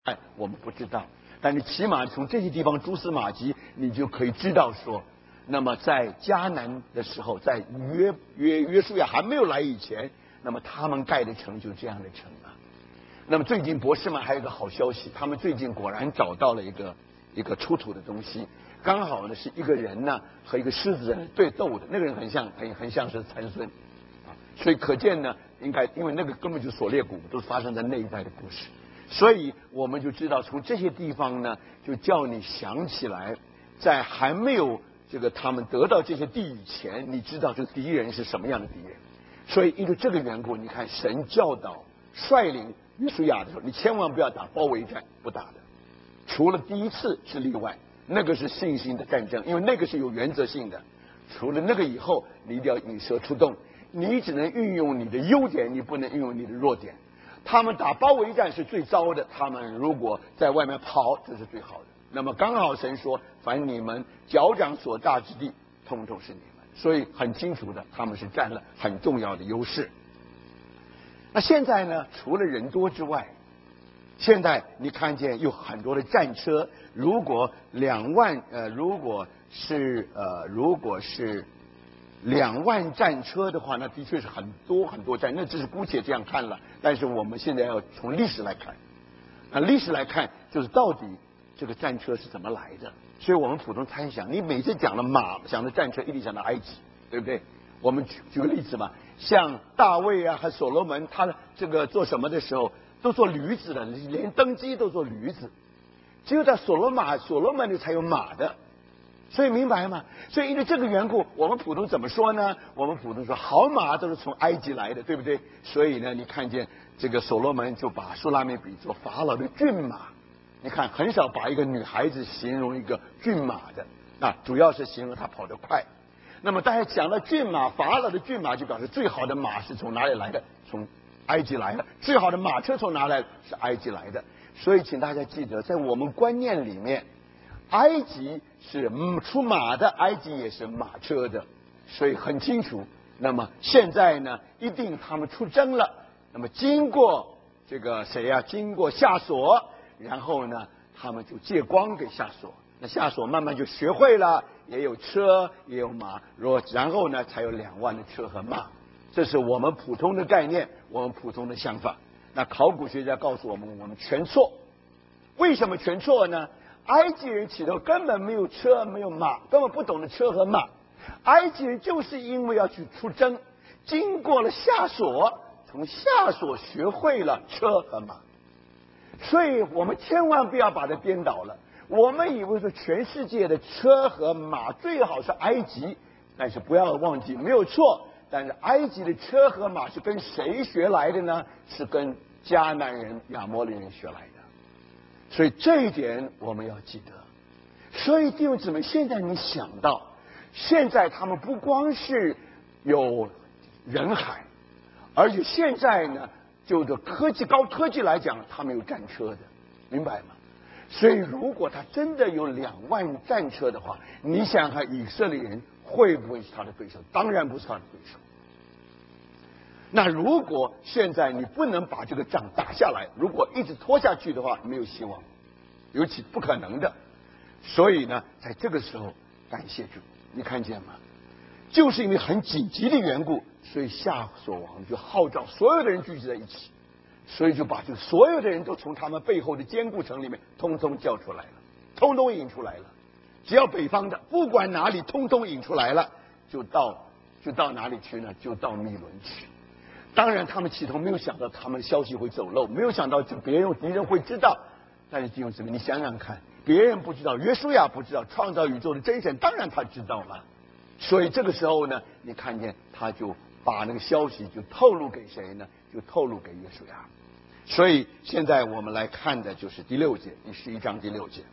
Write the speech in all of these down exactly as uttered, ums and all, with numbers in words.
哎，我们不知道，但是起码从这些地方蛛丝马迹，你就可以知道说，那么在迦南的时候，在约约约书亚还没有来以前，那么他们盖的城就是这样的城啊。那么最近博士们还有一个好消息，他们最近果然找到了一个一个出土的东西，刚好呢是一个人呢和一个狮子人对斗的，那个人很像很很像是参孙啊，所以可见呢，应该因为那个根本就是索列谷，都是发生在那一代的故事。所以我们就知道，从这些地方呢，就叫你想起来，在还没有这个他们得到这些地以前，你知道这个敌人是什么样的敌人。所以因为这个缘故，你看神教导率领约书亚的时候，你千万不要打包围战，不打的。除了第一次是例外，那个是信心的战争，因为那个是有原则性的。除了那个以后，你一定要引蛇出洞，你只能运用你的优点，你不能运用你的弱点。他们打包围战是最糟的，他们如果在外面跑，这是最好的。那么刚好神说，凡你们脚掌所大之地，通通是你们，所以很清楚的，他们是占了很重要的优势。那现在呢，除了人多之外，现在你看见有很多的战车，如果两万呃，如果是呃，如果是两万战车的话，那的确是很多很多战，那只是姑且这样看了。但是我们现在要从历史来看，那历史来看，就是到底这个战车是怎么来的。所以我们普通猜想，你每次讲了马，想的战车，一定想到埃及，对不对？我们举举个例子吧，像大卫啊和所罗门，他这个做什么的时候，都做驴子的，连登基都做驴子，只有在所罗马所罗门里才有马的。所以明白吗？所以因为这个缘故，我们普通怎么说呢？我们普通说好马都是从埃及来的，对不对？所以呢，你看见这个所罗门就把苏拉米比作法老的骏马。你看，很少把一个女孩子形容一个骏马的，那主要是形容她跑得快。那么大家讲到骏马，法老的骏马就表示最好的马是从哪里来的？从埃及来的。最好的马车从哪来的？是埃及来的。所以请大家记得，在我们观念里面，埃及是出马的，埃及也是马车的，所以很清楚。那么现在呢，一定他们出征了。那么经过这个谁呀、啊？经过夏所，然后呢，他们就借光给夏所。那夏所慢慢就学会了，也有车，也有马，然后呢，才有两万的车和马。这是我们普通的概念，我们普通的想法。那考古学家告诉我们，我们全错。为什么全错呢？埃及人起头根本没有车，没有马，根本不懂得车和马。埃及人就是因为要去出征，经过了夏所，从夏所学会了车和马。所以我们千万不要把它颠倒了。我们以为说全世界的车和马最好是埃及，但是不要忘记，没有错。但是埃及的车和马是跟谁学来的呢？是跟迦南人、亚摩利人学来的。所以这一点我们要记得。所以弟兄姊妹，现在你想到，现在他们不光是有人海，而且现在呢，就着科技高科技来讲，他们有战车的，明白吗？所以如果他真的有两万战车的话，你想看以色列人会不会是他的对手？当然不是他的对手。那如果现在你不能把这个仗打下来，如果一直拖下去的话，没有希望，尤其不可能的。所以呢，在这个时候，感谢主，你看见吗？就是因为很紧急的缘故，所以夏所王就号召所有的人聚集在一起，所以就把这所有的人都从他们背后的坚固城里面通通叫出来了，通通引出来了。只要北方的，不管哪里，通通引出来了，就到就到哪里去呢？就到密伦去。当然，他们起头没有想到他们的消息会走漏，没有想到就别人敌人会知道。但是弟兄姊妹，你想想看，别人不知道，约书亚不知道，创造宇宙的真神当然他知道了。所以这个时候呢，你看见他就把那个消息就透露给谁呢？就透露给约书亚。所以现在我们来看的就是第六节，第十一章第六节。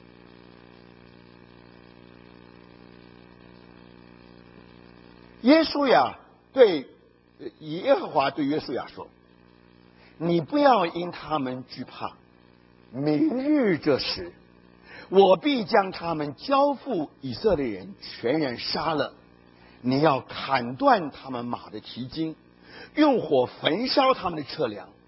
约书亚对耶和华对约书亚说：“你不要因他们惧怕，明日这时，我必将他们交付以色列人，全然杀了。你要砍断他们马的蹄筋，用火焚烧他们的车辆，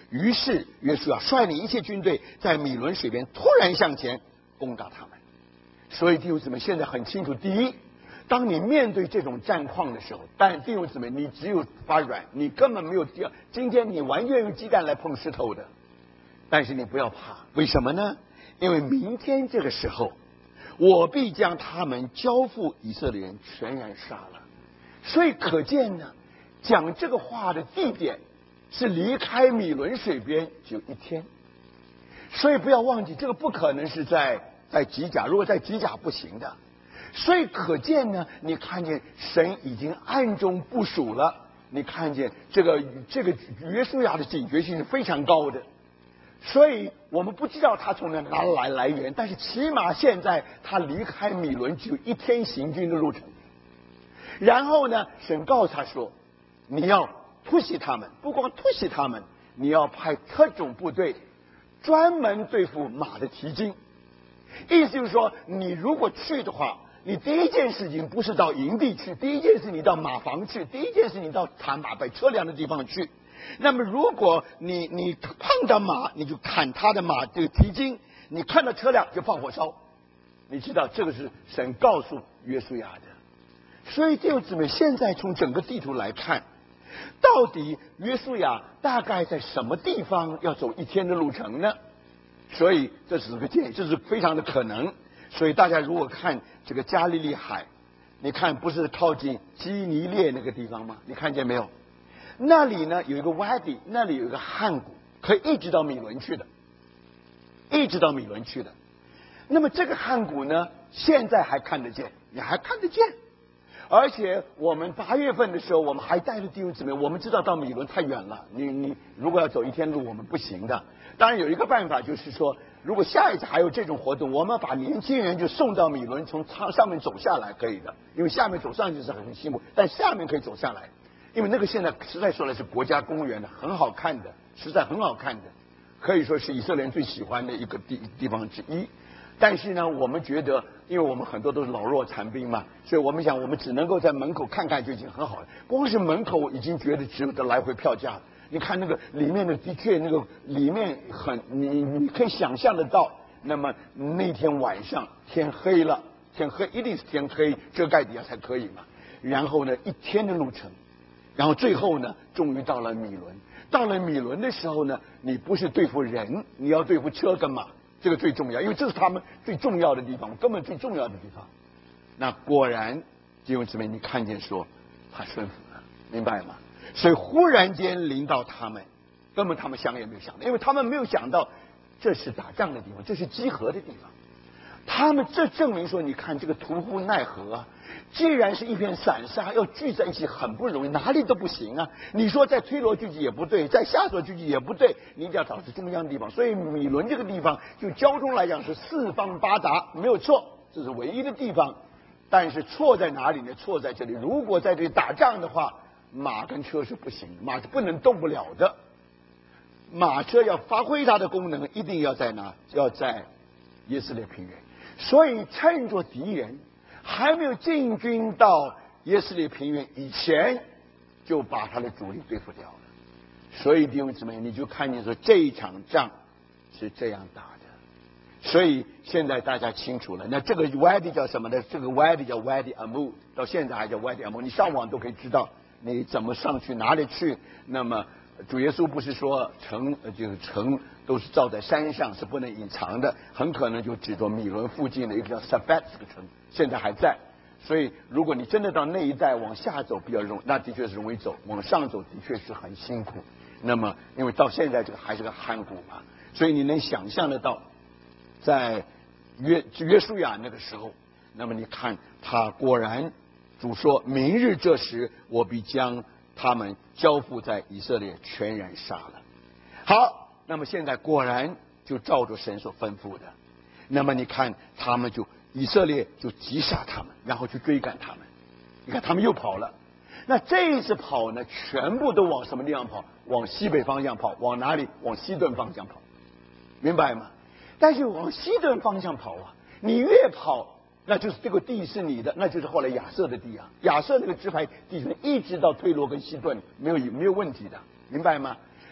于是约书亚率领一切军队在米伦水边突然向前攻打他们。所以弟兄姊妹现在很清楚，第一，当你面对这种战况的时候，但弟兄姊妹你只有发软，你根本没有第二，今天你完全用鸡蛋来碰石头的。但是你不要怕，为什么呢？因为明天这个时候，我必将他们交付以色列人，全然杀了。所以可见呢，讲这个话的地点是离开米伦水边只有一天。所以不要忘记，这个不可能是在在吉甲，如果在吉甲不行的。所以可见呢，你看见神已经暗中部署了，你看见这个这个约书亚的警觉性是非常高的。所以我们不知道他从哪哪来来源，但是起码现在他离开米伦只有一天行军的路程。然后呢，神告诉他说，你要突袭他们，不光突袭他们，你要派特种部队专门对付马的蹄筋。意思就是说，你如果去的话，你第一件事情不是到营地去，第一件事你到马房去，第一件事你到砍马摆车辆的地方去。那么如果你你碰到马，你就砍他的马这个蹄筋；你看到车辆就放火烧。你知道这个是神告诉约书亚的。所以弟兄姊妹，现在从整个地图来看，到底约书亚大概在什么地方要走一天的路程呢？所以这是个建议，这是非常的可能。所以大家如果看这个加利利海，你看不是靠近基尼列那个地方吗？你看见没有？那里呢有一个洼地，那里有一个汉谷，可以一直到米伦去的，一直到米伦去的。那么这个汉谷呢，现在还看得见，你还看得见。而且我们八月份的时候，我们还带着弟兄姊妹，我们知道到米伦太远了，你你如果要走一天路，我们不行的。当然有一个办法，就是说，如果下一次还有这种活动，我们把年轻人就送到米伦，从上上面走下来，可以的。因为下面走上去是很辛苦，但下面可以走下来。因为那个现在实在说来是国家公园的，很好看的，实在很好看的，可以说是以色列人最喜欢的一个地地方之一。但是呢，我们觉得，因为我们很多都是老弱残兵嘛，所以我们想，我们只能够在门口看看就已经很好了。光是门口已经觉得值得来回票价了。你看那个里面的，的确那个里面很，你你可以想象得到。那么那天晚上天黑了，天黑一定是天黑，遮盖底下才可以嘛。然后呢，一天的路程。然后最后呢，终于到了米伦。到了米伦的时候呢，你不是对付人，你要对付车跟马，这个最重要，因为这是他们最重要的地方，根本最重要的地方。那果然，弟兄姊妹，你看见说他顺服了，明白吗？所以忽然间临到他们，根本他们想也没有想到，因为他们没有想到这是打仗的地方，这是集合的地方。他们这证明说，你看这个屠户奈何啊！既然是一片散沙，要聚在一起很不容易，哪里都不行啊！你说在推罗聚集也不对，在下所聚集也不对，你一定要找出中央的地方。所以米伦这个地方，就交通来讲是四方八达，没有错，这是唯一的地方。但是错在哪里呢？错在这里，如果在这里打仗的话，马跟车是不行，马是不能动不了的。马车要发挥它的功能，一定要在哪？要在耶斯列平原。所以趁着敌人还没有进军到耶斯列平原以前，就把他的主力对付掉了。所以弟兄姊妹，你就看见说这一场仗是这样打的。所以现在大家清楚了，那这个 Wadi 叫什么呢？这个 Wadi 叫 Wadi Amud， 到现在还叫 Wadi Amud， 你上网都可以知道你怎么上去，哪里去。那么主耶稣不是说城就是城都是造在山上，是不能隐藏的，很可能就指着米伦附近的一个叫 Sabat 这个城，现在还在。所以如果你真的到那一带往下走比较容易，那的确是容易走，往上走的确是很辛苦。那么因为到现在这个还是个汉谷嘛，所以你能想象得到，在约约书亚那个时候，那么你看他果然主说，明日这时我必将他们交付在以色列，全然杀了。好，那么现在果然就照着神所吩咐的，那么你看他们就以色列就击杀他们，然后去追赶他们。你看他们又跑了，那这一次跑呢，全部都往什么地方跑？往西北方向跑，往哪里？往西顿方向跑，明白吗？但是往西顿方向跑啊，你越跑，那就是这个地是你的，那就是后来亚瑟的地啊。亚瑟那个支派地一直到推罗跟西顿没有没有问题的，明白吗？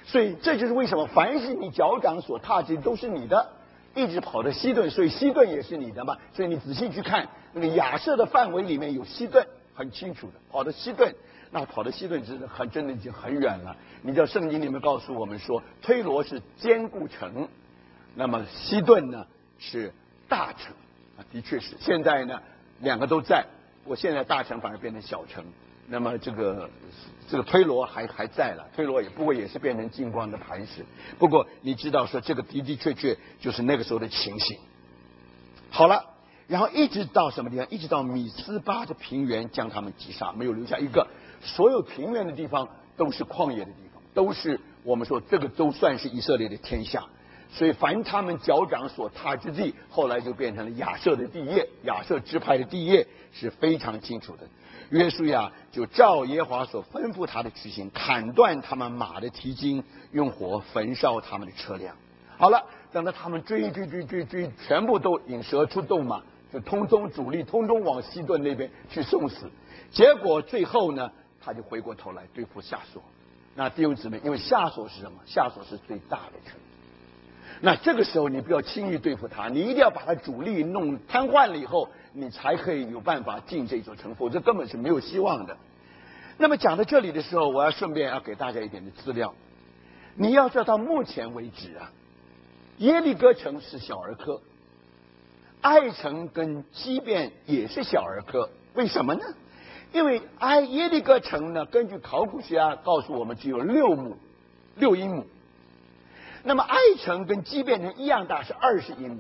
所以这就是为什么凡是你脚掌所踏之都是你的，一直跑到西顿，所以西顿也是你的嘛。所以你仔细去看那个亚设的范围里面有西顿，很清楚的，跑到西顿，那跑到西顿真的很真的已经很远了。你知道圣经里面告诉我们说，推罗是坚固城，那么西顿呢是大城啊，的确是。现在呢两个都在，我现在大城反而变成小城。那么这个这个推罗还还在了，推罗也不过也是变成金光的磐石。不过你知道说这个的的确确就是那个时候的情形。好了，然后一直到什么地方？一直到米斯巴的平原，将他们击杀，没有留下一个。所有平原的地方都是旷野的地方，都是我们说这个都算是以色列的天下。所以凡他们脚掌所踏之地，后来就变成了亚设的地业，亚设支派的地业是非常清楚的。约书亚就照耶和华所吩咐他的去行，砍断他们马的蹄筋，用火焚烧他们的车辆。好了，等到他们追追追追追，全部都引蛇出洞嘛，就通通主力通通往西顿那边去送死。结果最后呢，他就回过头来对付夏所。那弟兄姊妹，因为夏所是什么？夏所是最大的城。那这个时候你不要轻易对付他，你一定要把他主力弄瘫痪了以后，你才可以有办法进这座城，否则根本是没有希望的。那么讲到这里的时候，我要顺便要给大家一点的资料。你要知道到目前为止啊，耶利哥城是小儿科，爱城跟基遍也是小儿科。为什么呢？因为埃耶利哥城呢，根据考古学家告诉我们只有六亩六英亩，那么爱城跟基遍城一样大，是二十英亩。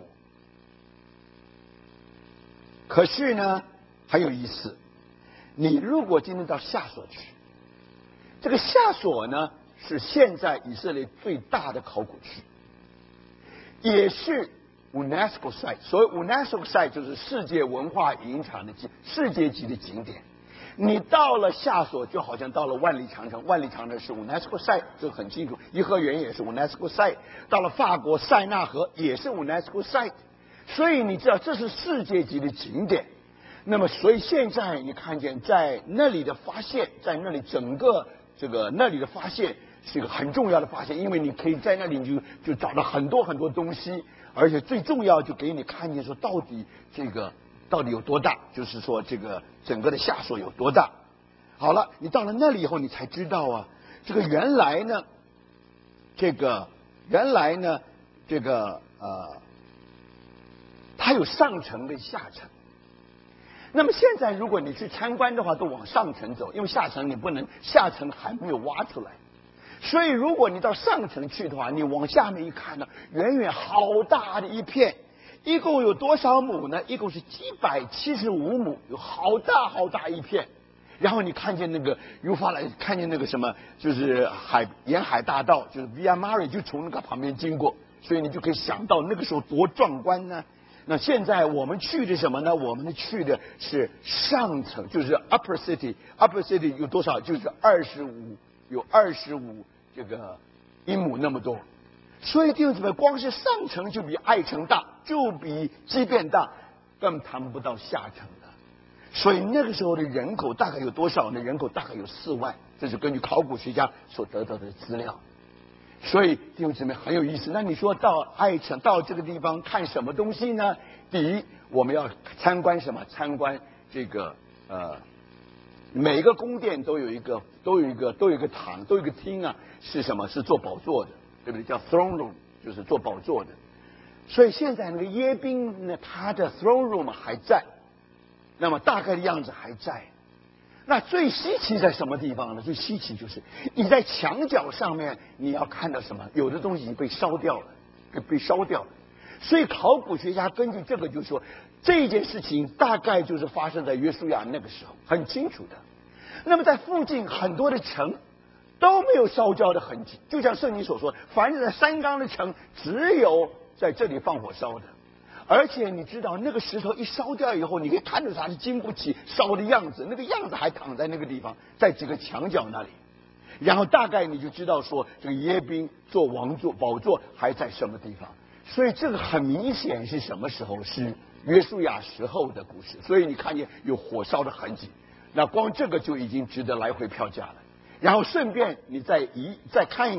可是呢很有意思，你如果今天到夏所去，这个夏所呢是现在以色列最大的考古区，也是 UNESCO site。 所谓 UNESCO site 就是世界文化遗产的世界级的景点。你到了夏所就好像到了万里长城，万里长城是 UNESCO site， 这个很清楚。颐和园也是 UNESCO site， 到了法国塞纳河也是 UNESCO site。 所以你知道这是世界级的景点。那么所以现在你看见在那里的发现，在那里整个这个那里的发现是一个很重要的发现，因为你可以在那里就就找到很多很多东西，而且最重要就给你看见说到底这个到底有多大，就是说这个整个的夏所有多大。好了，你到了那里以后你才知道啊，这个原来呢这个原来呢这个呃它有上层跟下层。那么现在如果你去参观的话，都往上层走，因为下层你不能，下层还没有挖出来。所以如果你到上层去的话，你往下面一看呢，远远好大的一片，一共有多少亩呢？一共是一百七十五亩，有好大好大一片。然后你看见那个由法来，看见那个什么，就是海沿海大道，就是 Via Mare 就从那个旁边经过，所以你就可以想到那个时候多壮观呢。那现在我们去的什么呢？我们去的是上层，就是 Upper City。Upper City 有多少？就是二十五，有二十五这个英亩那么多。所以弟兄姊妹，光是上层就比爱城大，就比基遍大，更谈不到下层了。所以那个时候的人口大概有多少呢？人口大概有四万，这是根据考古学家所得到的资料。所以弟兄姊妹很有意思。那你说到爱城，到这个地方看什么东西呢？第一，我们要参观什么？参观这个呃，每个宫殿都有一个都有一个都有一个堂，都有一个厅啊，是什么？是做宝座的，对不对？叫 throne room， 就是做宝座的。所以现在那个耶宾呢，他的 throne room 还在，那么大概的样子还在。那最稀奇在什么地方呢？最稀奇就是你在墙角上面你要看到什么？有的东西已经被烧掉了，被烧掉了。所以考古学家根据这个就说，这件事情大概就是发生在约书亚那个时候，很清楚的。那么在附近很多的城都没有烧焦的痕迹，就像圣经所说，凡是在山冈的城，只有在这里放火烧的。而且你知道那个石头一烧掉以后，你可以看出它是经不起烧的样子，那个样子还躺在那个地方，在几个墙角那里。然后大概你就知道说，这个耶宾做王座宝座还在什么地方。所以这个很明显是什么时候？是约书亚时候的故事。所以你看见有火烧的痕迹，那光这个就已经值得来回票价了。然后顺便你再一再看一看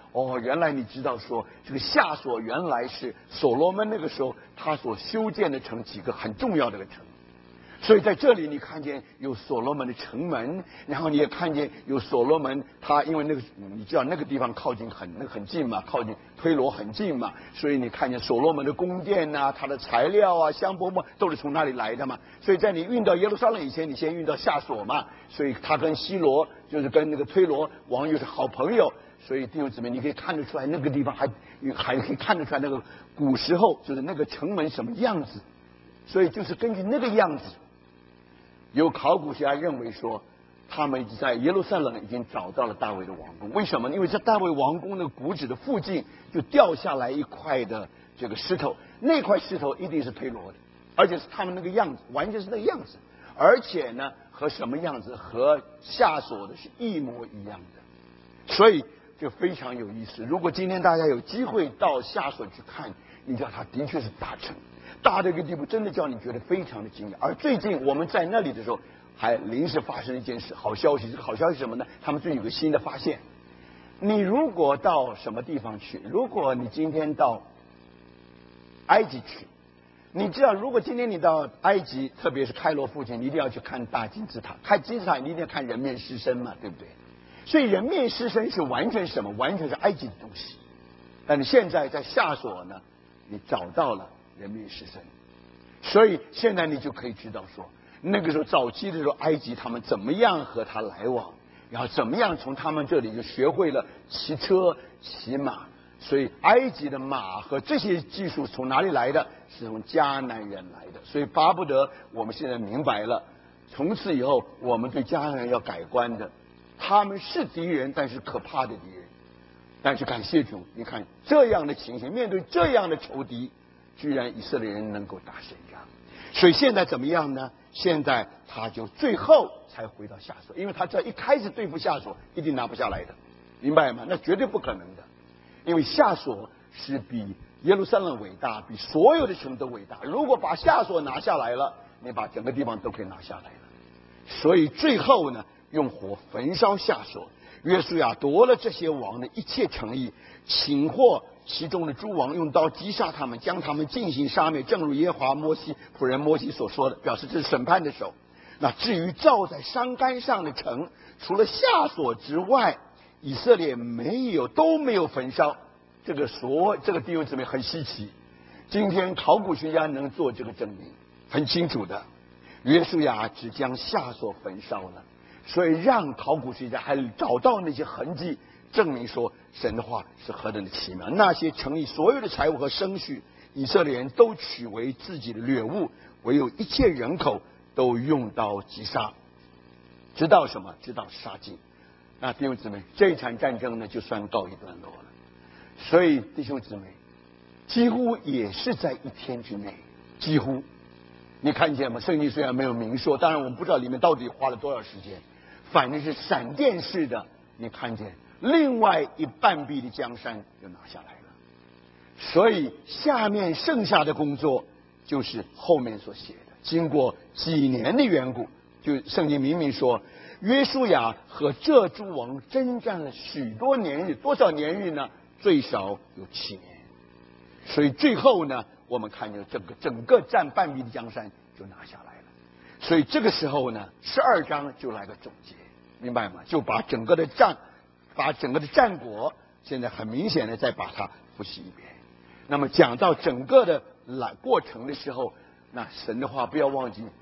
哦，原来你知道说这个夏所原来是所罗门那个时候他所修建的城几个很重要的一个城。所以在这里你看见有所罗门的城门，然后你也看见有所罗门他因为那个你知道那个地方靠近很那个很近嘛，靠近推罗很近嘛，所以你看见所罗门的宫殿啊，他的材料啊香柏木都是从那里来的嘛。所以在你运到耶路撒冷以前，你先运到夏所嘛，所以他跟西罗就是跟那个推罗王又是好朋友。所以弟兄姊妹，你可以看得出来那个地方还还可以看得出来那个古时候就是那个城门什么样子。所以就是根据那个样子，有考古学家认为说，他们在耶路撒冷已经找到了大卫的王宫。为什么？因为在大卫王宫那个谷址的附近就掉下来一块的这个石头，那块石头一定是推罗的，而且是他们那个样子，完全是那个样子，而且呢和什么样子？和夏所的是一模一样的。所以就非常有意思。如果今天大家有机会到夏所去看，你知道它的确是大城，大的一个地步，真的叫你觉得非常的惊讶。而最近我们在那里的时候，还临时发生了一件事，好消息。这个好消息是什么呢？他们最近有个新的发现。你如果到什么地方去，如果你今天到埃及去，你知道，如果今天你到埃及，特别是开罗附近，你一定要去看大金字塔。看金字塔，你一定要看人面狮身嘛，对不对？所以人面狮身是完全什么？完全是埃及的东西。但是现在在夏所呢，你找到了人面狮身，所以现在你就可以知道说，那个时候早期的时候，埃及他们怎么样和他来往，然后怎么样从他们这里就学会了骑车、骑马。所以埃及的马和这些技术从哪里来的？是从迦南人来的。所以巴不得我们现在明白了，从此以后我们对迦南人要改观的。他们是敌人，但是可怕的敌人。但是感谢主，你看这样的情形，面对这样的仇敌，居然以色列人能够打胜仗。所以现在怎么样呢？现在他就最后才回到夏所，因为他这一开始对付夏所一定拿不下来的，明白吗？那绝对不可能的，因为夏所是比耶路撒冷伟大，比所有的城都伟大。如果把夏所拿下来了，你把整个地方都可以拿下来了。所以最后呢，用火焚烧夏所。约书亚夺了这些王的一切诚意，擒获其中的诸王，用刀击杀他们，将他们进行杀灭，正如耶和华摩西仆人摩西所说的，表示这是审判的手。那至于罩在山杆上的城，除了夏所之外，以色列没有都没有焚烧。这个所这个弟兄姊妹很稀奇，今天考古学家能做这个证明，很清楚的。约书亚只将夏所焚烧了，所以让考古学家还找到那些痕迹，证明说神的话是何等的奇妙。那些城里所有的财物和牲畜，以色列人都取为自己的掠物，唯有一切人口都用刀击杀，直到什么？直到杀尽。那弟兄姊妹，这场战争呢，就算告一段落了。所以弟兄姊妹，几乎也是在一天之内，几乎。你看见吗？圣经虽然没有明说，当然我们不知道里面到底花了多少时间，反正是闪电式的，你看见另外一半壁的江山就拿下来了。所以下面剩下的工作就是后面所写的，经过几年的缘故，就圣经明明说约书亚和这诸王征战了许多年日，多少年日呢？最少有七年。所以最后呢，我们看见整个整个占半壁的江山就拿下来了。所以这个时候呢，十二章就来个总结，明白吗？就把整个的战，把整个的战果，现在很明显的再把它复习一遍。那么讲到整个的来过程的时候，那神的话不要忘记，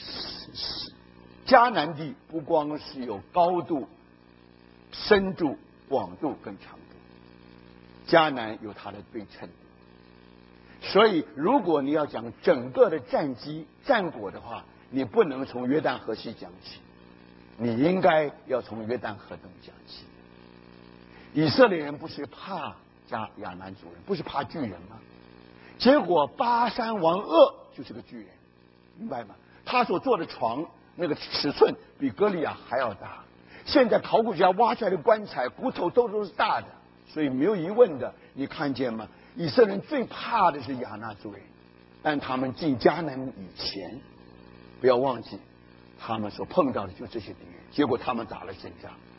迦南地不光是有高度、深度、广度跟长度，迦南有它的对称。所以如果你要讲整个的战绩战果的话，你不能从约旦河西讲起，你应该要从约旦河东讲起。以色列人不是怕加亚南族人，不是怕巨人吗？结果巴山王噩就是个巨人，明白吗？他所做的床那个尺寸比歌利亚还要大。现在考古学家挖出来的棺材骨头都都是大的，所以没有疑问的，你看见吗？以色列人最怕的是亚纳族人，但他们进迦南以前，不要忘记他们所碰到的就这些敌人，结果他们打了胜仗。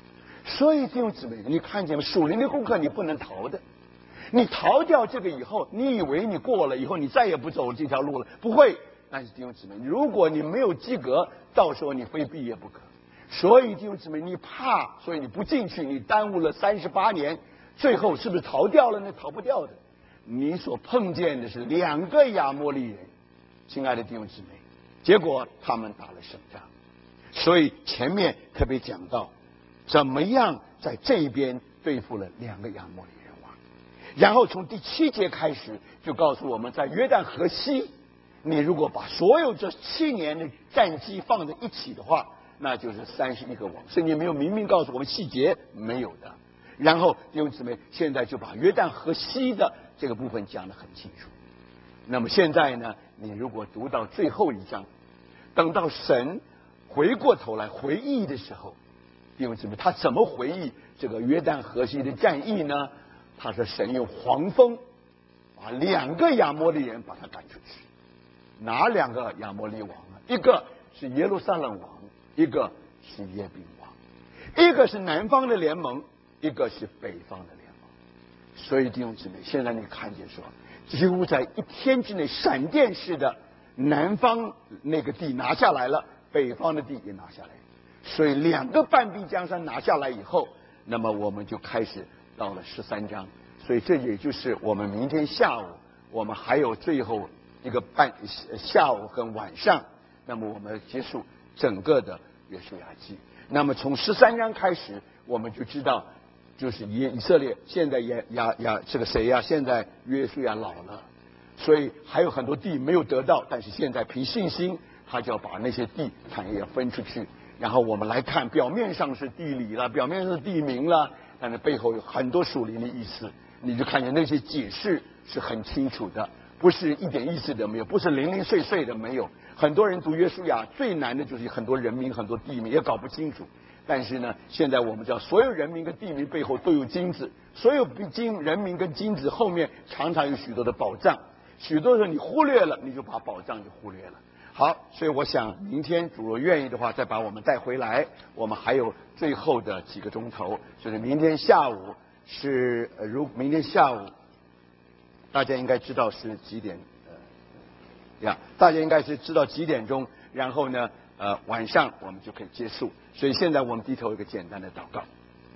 所以弟兄姊妹，你看见吗？属灵的功课你不能逃的。你逃掉这个以后，你以为你过了以后，你再也不走这条路了？不会。但是弟兄姊妹，如果你没有及格，到时候你非毕业不可。所以弟兄姊妹，你怕，所以你不进去，你耽误了三十八年，最后是不是逃掉了呢？逃不掉的。你所碰见的是两个亚摩利人，亲爱的弟兄姊妹，结果他们打了胜仗。所以前面特别讲到，怎么样在这边对付了两个亚摩利人王。然后从第七节开始就告诉我们，在约旦河西，你如果把所有这七年的战绩放在一起的话，那就是三十一个王。圣经没有明明告诉我们细节，没有的。然后弟兄姊妹，现在就把约旦河西的这个部分讲得很清楚。那么现在呢，你如果读到最后一章，等到神回过头来回忆的时候，弟兄姊妹，他怎么回忆这个约旦河西的战役呢？他说神用黄风把两个亚摩利人把他赶出去。哪两个亚摩利王啊？一个是耶路撒冷王，一个是耶宾王。一个是南方的联盟，一个是北方的联盟。所以弟兄姊妹，现在你看见说，几乎在一天之内闪电式的，南方那个地拿下来了，北方的地也拿下来了。所以两个半壁江山拿下来以后，那么我们就开始到了十三章。所以这也就是我们明天下午，我们还有最后一个半下午跟晚上，那么我们结束整个的约书亚记。那么从十三章开始，我们就知道，就是以以色列现在也亚亚这个谁呀、啊？现在约书亚老了，所以还有很多地没有得到，但是现在凭信心，他就要把那些地产业分出去。然后我们来看，表面上是地理了，表面上是地名了，但是背后有很多属灵的意思。你就看见那些解释是很清楚的，不是一点意思都没有，不是零零碎碎的没有。很多人读约书亚最难的就是很多人名、很多地名也搞不清楚。但是呢，现在我们知道，所有人名跟地名背后都有金子，所有金人名跟金子后面常常有许多的宝藏。许多时候你忽略了，你就把宝藏就忽略了。好，所以我想明天主若愿意的话，再把我们带回来。我们还有最后的几个钟头，就是明天下午是呃，如明天下午，大家应该知道是几点？呃，呀，大家应该是知道几点钟。然后呢，呃，晚上我们就可以结束。所以现在我们低头一个简单的祷告。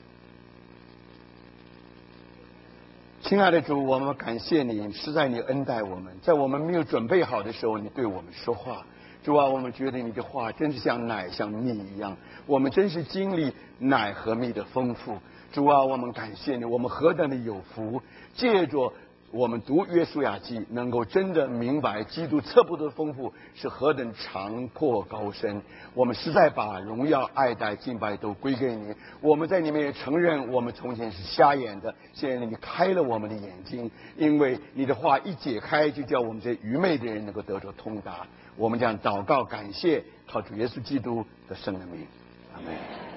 亲爱的主，我们感谢你，实在你恩待我们，在我们没有准备好的时候，你对我们说话。主啊，我们觉得你的话真是像奶像蜜一样，我们真是经历奶和蜜的丰富。主啊，我们感谢你，我们何等的有福，借着我们读约书亚记，能够真的明白基督测不得的丰富是何等长阔高深。我们实在把荣耀、爱戴、敬拜都归给你。我们在里面也承认，我们从前是瞎眼的，现在你开了我们的眼睛，因为你的话一解开，就叫我们这愚昧的人能够得着通达。我们这样祷告感谢，靠主耶稣基督的圣名，阿们。